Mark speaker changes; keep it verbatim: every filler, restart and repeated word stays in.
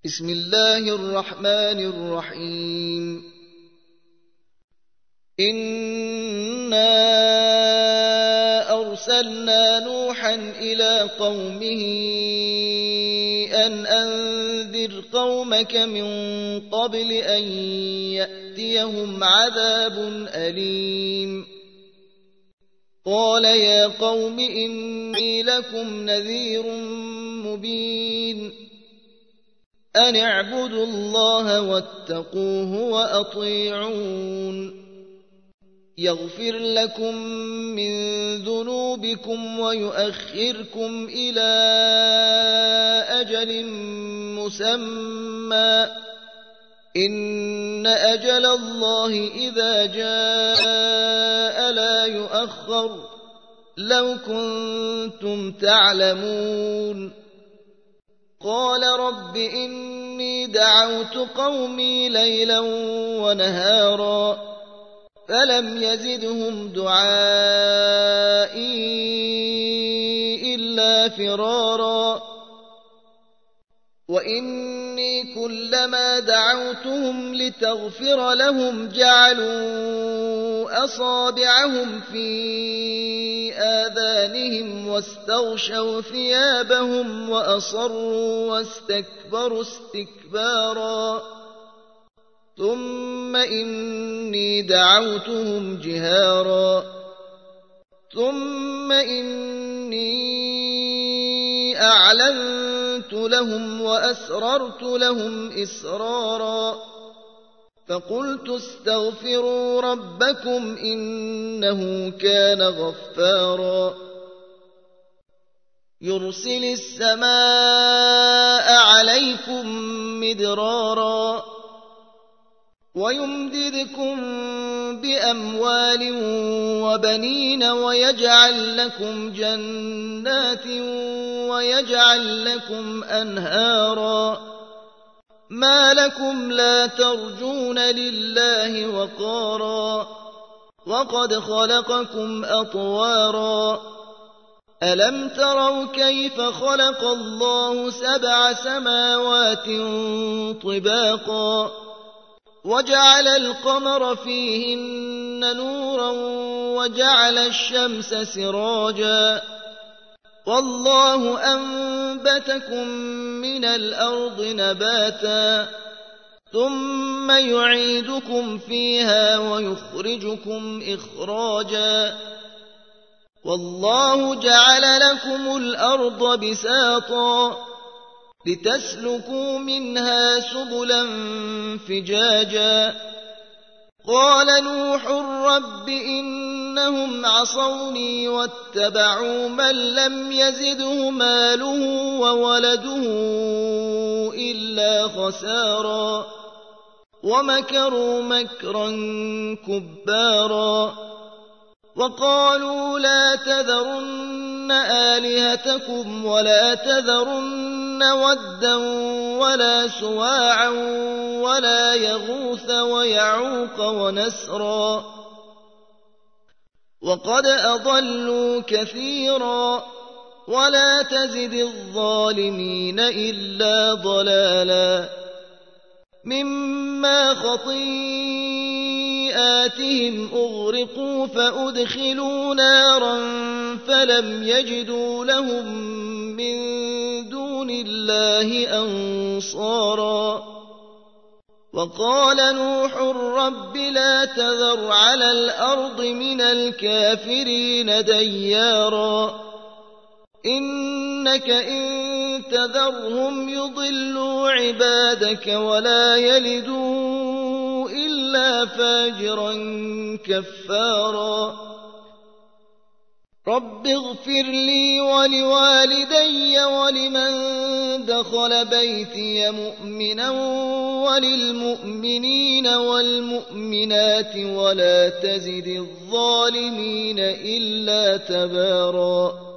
Speaker 1: بسم الله الرحمن الرحيم إنا أرسلنا نوحا إلى قومه أن أنذر قومك من قبل أن يأتيهم عذاب أليم قال يا قوم إني لكم نذير مبين أن اعبدوا الله واتقوه وأطيعون يغفر لكم من ذنوبكم ويؤخركم إلى أجل مسمى إن أجل الله إذا جاء لا يؤخر لو كنتم تعلمون قال رب إني دعوت قومي ليلا ونهارا فلم يزدهم دعائي إلا فرارا وإني كلما دعوتهم لتغفر لهم جعلوا أصابعهم في آذانهم واستغشوا ثيابهم وأصروا واستكبروا استكبارا ثم إني دعوتهم جهارا ثم إني أعلنت لهم وأسررت لهم إسرارا فقلت استغفروا ربكم إنه كان غفارا يرسل السماء عليكم مدرارا ويمددكم بأموال وبنين ويجعل لكم جنات ويجعل لكم أنهارا ما لكم لا ترجون لله وقارا وقد خلقكم أطوارا ألم تروا كيف خلق الله سبع سماوات طباقا وجعل القمر فيهن نورا وجعل الشمس سراجا والله أنبتكم من الأرض نباتا ثم يعيدكم فيها ويخرجكم إخراجا والله جعل لكم الأرض بساطا لتسلكوا منها سبلا فجاجا قال نوح رب إنهم عصوني واتبعوا من لم يزده ماله وولده إلا خسارا ومكروا مكرا كبارا وقالوا لا تذرن آلهتكم ولا تذرن ودا ولا سواعا ولا يغوث ويعوق ونسرا وقد أضلوا كثيرا ولا تزد الظالمين إلا ضلالا مما خطيئاتهم أغرقوا فأدخلوا نارا فلم يجدوا لهم من دون الله أنصارا وقال نوح رب لا تذر على الأرض من الكافرين ديارا إنك إن تذرهم يضلوا عبادك ولا يلدوا إلا فاجرا كفارا رب اغفر لي ولوالدي ولمن دخل بيتي مؤمنا وللمؤمنين والمؤمنات ولا تزد الظالمين إلا تبارا